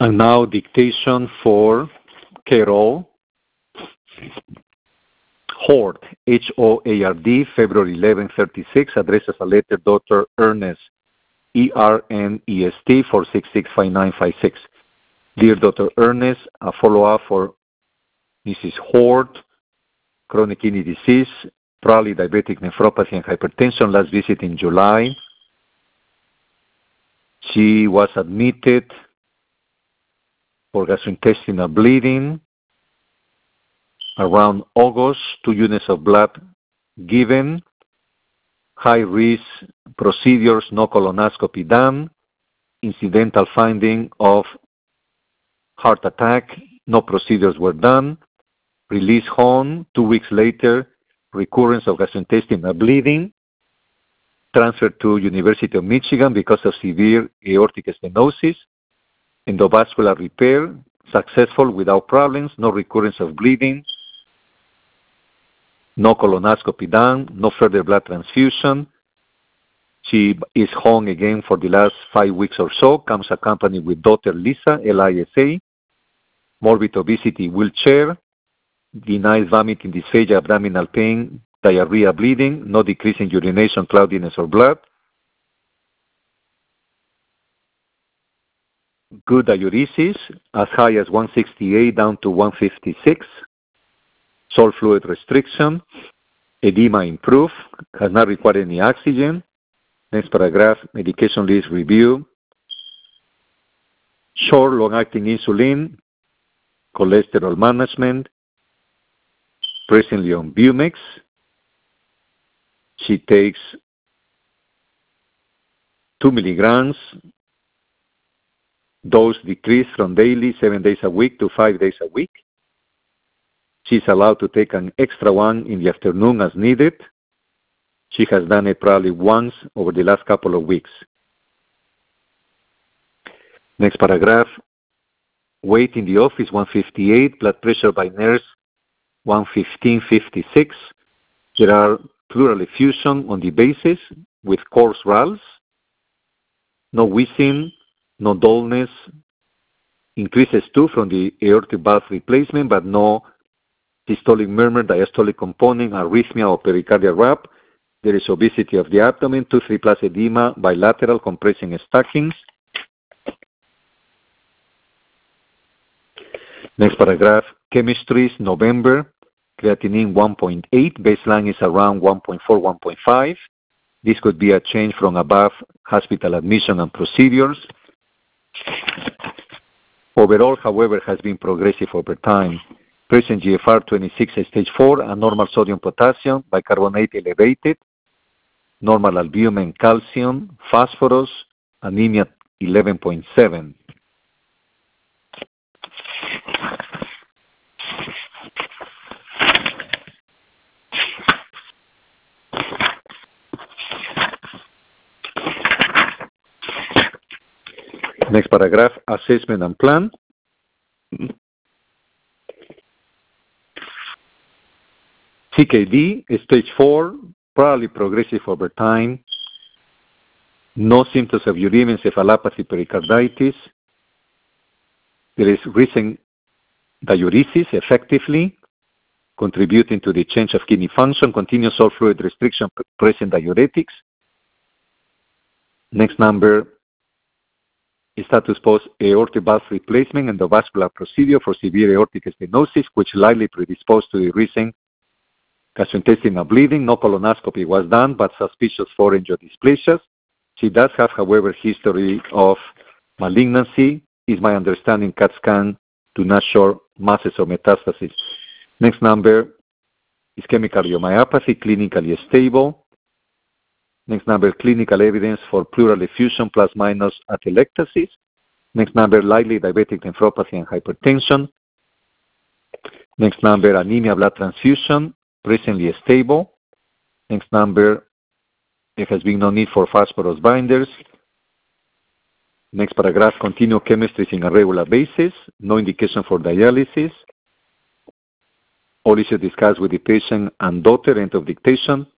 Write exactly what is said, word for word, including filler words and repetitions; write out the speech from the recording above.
And now dictation for Carol Hord, H O A R D, February eleventh, thirty-six, addresses a letter Doctor Ernest, E R N E S T, four six six five nine five six. Dear Doctor Ernest, a follow-up for Missus Hord, chronic kidney disease, probably diabetic nephropathy and hypertension, last visit in July. She was admitted for gastrointestinal bleeding around August, two units of blood given, high-risk procedures, no colonoscopy done, incidental finding of heart attack, no procedures were done, release home, two weeks later, recurrence of gastrointestinal bleeding, transferred to University of Michigan because of severe aortic stenosis, endovascular repair, successful without problems, no recurrence of bleeding, no colonoscopy done, no further blood transfusion. She is home again for the last five weeks or so, comes accompanied with daughter Lisa, L I S A, morbid obesity, wheelchair, denies vomiting, dysphagia, abdominal pain, diarrhea, bleeding, no decrease in urination, cloudiness, or blood. Good diuresis, as high as one sixty-eight down to one fifty-six. Salt fluid restriction. Edema improved, has not required any oxygen. Next paragraph, medication list review. Short, long-acting insulin, cholesterol management, presently on Bumex. She takes two milligrams, dose decreased from daily, seven days a week, to five days a week. She's allowed to take an extra one in the afternoon as needed. She has done it probably once over the last couple of weeks. Next paragraph. Weight in the office, one fifty-eight. Blood pressure by nurse, one fifteen fifty-six. There are pleural effusion on the basis with coarse rals. No wheezing, no dullness. Increases too from the aortic valve replacement, but no systolic murmur, diastolic component, arrhythmia, or pericardial rap. There is obesity of the abdomen, two three plus edema, bilateral, compressing stockings. Next paragraph, chemistries, November, creatinine one point eight, baseline is around one point four, one point five. This could be a change from above hospital admission and procedures. Overall, however, has been progressive over time. Present G F R twenty-six stage four, and normal sodium potassium, bicarbonate elevated, normal albumin, calcium, phosphorus, anemia eleven point seven. Next paragraph, assessment and plan. C K D, stage four, probably progressive over time. No symptoms of uremia, encephalopathy, pericarditis. There is recent diuresis effectively, contributing to the change of kidney function, continuous salt fluid restriction, present diuretics. Next number, status post aortic valve replacement and endovascular procedure for severe aortic stenosis, which likely predisposed to the recent gastrointestinal bleeding. No colonoscopy was done, but suspicious for angiodysplasias. She does have, however, history of malignancy. Is my understanding CAT scan do not show masses or metastasis. Next number, ischemic cardiomyopathy, clinically stable. Next number, clinical evidence for pleural effusion plus minus atelectasis. Next number, likely diabetic nephropathy and hypertension. Next number, anemia, blood transfusion, presently stable. Next number, there has been no need for phosphorus binders. Next paragraph, continue chemistries in a regular basis, no indication for dialysis. All issues discussed with the patient and daughter, end of dictation.